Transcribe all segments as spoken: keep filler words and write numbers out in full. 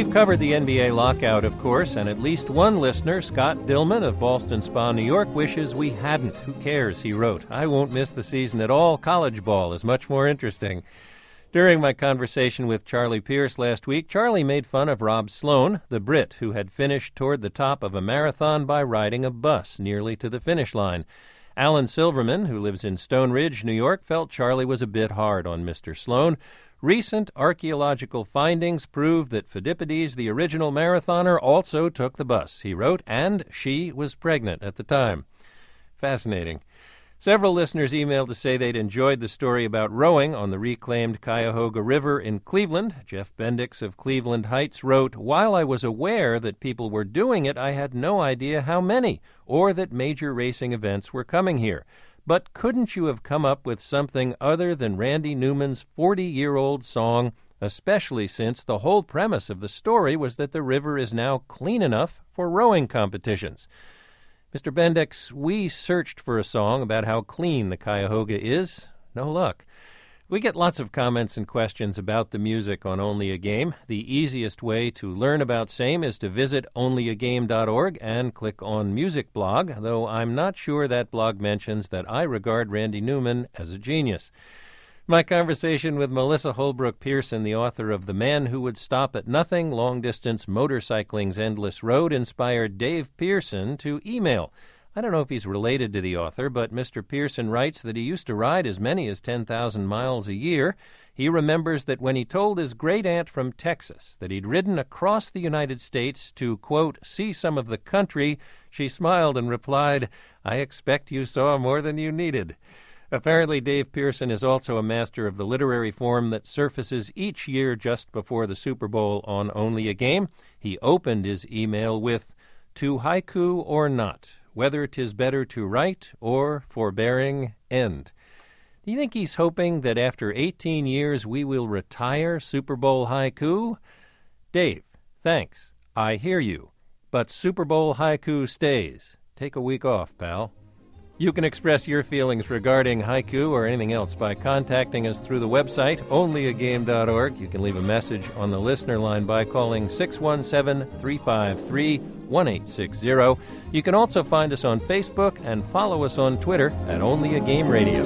We've covered the N B A lockout, of course, and at least one listener, Scott Dillman of Ballston Spa, New York, wishes we hadn't. Who cares, he wrote. I won't miss the season at all. College ball is much more interesting. During my conversation with Charlie Pierce last week, Charlie made fun of Rob Sloan, the Brit who had finished toward the top of a marathon by riding a bus nearly to the finish line. Alan Silverman, who lives in Stone Ridge, New York, felt Charlie was a bit hard on Mister Sloan. Recent archaeological findings prove that Pheidippides, the original marathoner, also took the bus, he wrote, and she was pregnant at the time. Fascinating. Several listeners emailed to say they'd enjoyed the story about rowing on the reclaimed Cuyahoga River in Cleveland. Jeff Bendix of Cleveland Heights wrote, "While I was aware that people were doing it, I had no idea how many, or that major racing events were coming here. But couldn't you have come up with something other than Randy Newman's forty-year-old song, especially since the whole premise of the story was that the river is now clean enough for rowing competitions?" Mister Bendix, we searched for a song about how clean the Cuyahoga is. No luck. We get lots of comments and questions about the music on Only a Game. The easiest way to learn about same is to visit only a game dot org and click on Music Blog, though I'm not sure that blog mentions that I regard Randy Newman as a genius. My conversation with Melissa Holbrook Pearson, the author of The Man Who Would Stop at Nothing, Long-Distance Motorcycling's Endless Road, inspired Dave Pearson to email. I don't know if he's related to the author, but Mister Pearson writes that he used to ride as many as ten thousand miles a year. He remembers that when he told his great-aunt from Texas that he'd ridden across the United States to, quote, see some of the country, she smiled and replied, "I expect you saw more than you needed." Apparently, Dave Pearson is also a master of the literary form that surfaces each year just before the Super Bowl on Only a Game. He opened his email with, "To haiku or not, whether 'tis better to write or forbearing end." Do you think he's hoping that after eighteen years we will retire Super Bowl haiku? Dave, thanks. I hear you. But Super Bowl haiku stays. Take a week off, pal. You can express your feelings regarding haiku or anything else by contacting us through the website, only a game dot org. You can leave a message on the listener line by calling six one seven, three five three, one eight six zero. You can also find us on Facebook and follow us on Twitter at Only a Game Radio.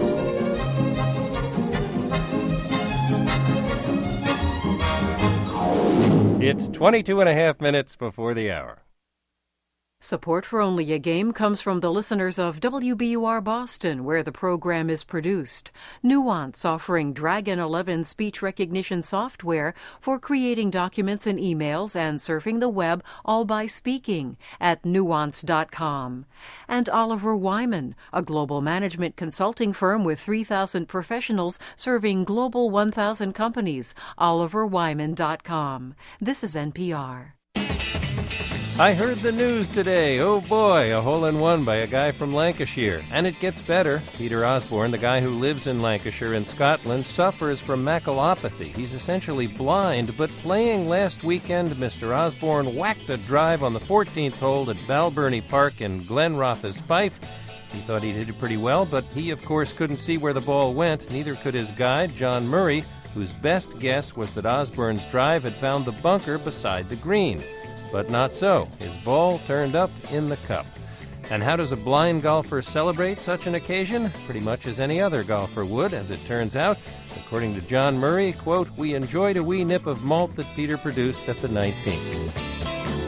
It's twenty-two and a half minutes before the hour. Support for Only a Game comes from the listeners of W B U R Boston, where the program is produced. Nuance, offering Dragon eleven speech recognition software for creating documents and emails and surfing the web, all by speaking, at nuance dot com. And Oliver Wyman, a global management consulting firm with three thousand professionals serving global one thousand companies, oliver wyman dot com. This is N P R. I heard the news today. Oh boy, a hole-in-one by a guy from Lancashire. And it gets better. Peter Osborne, the guy who lives in Lancashire in Scotland, suffers from maculopathy. He's essentially blind, but playing last weekend, Mister Osborne whacked a drive on the fourteenth hole at Balburney Park in Glenrothes, Fife. He thought he'd hit it pretty well, but he, of course, couldn't see where the ball went. Neither could his guide, John Murray, whose best guess was that Osborne's drive had found the bunker beside the green. But not so. His ball turned up in the cup. And how does a blind golfer celebrate such an occasion? Pretty much as any other golfer would, as it turns out. According to John Murray, quote, "We enjoyed a wee nip of malt that Peter produced at the nineteenth."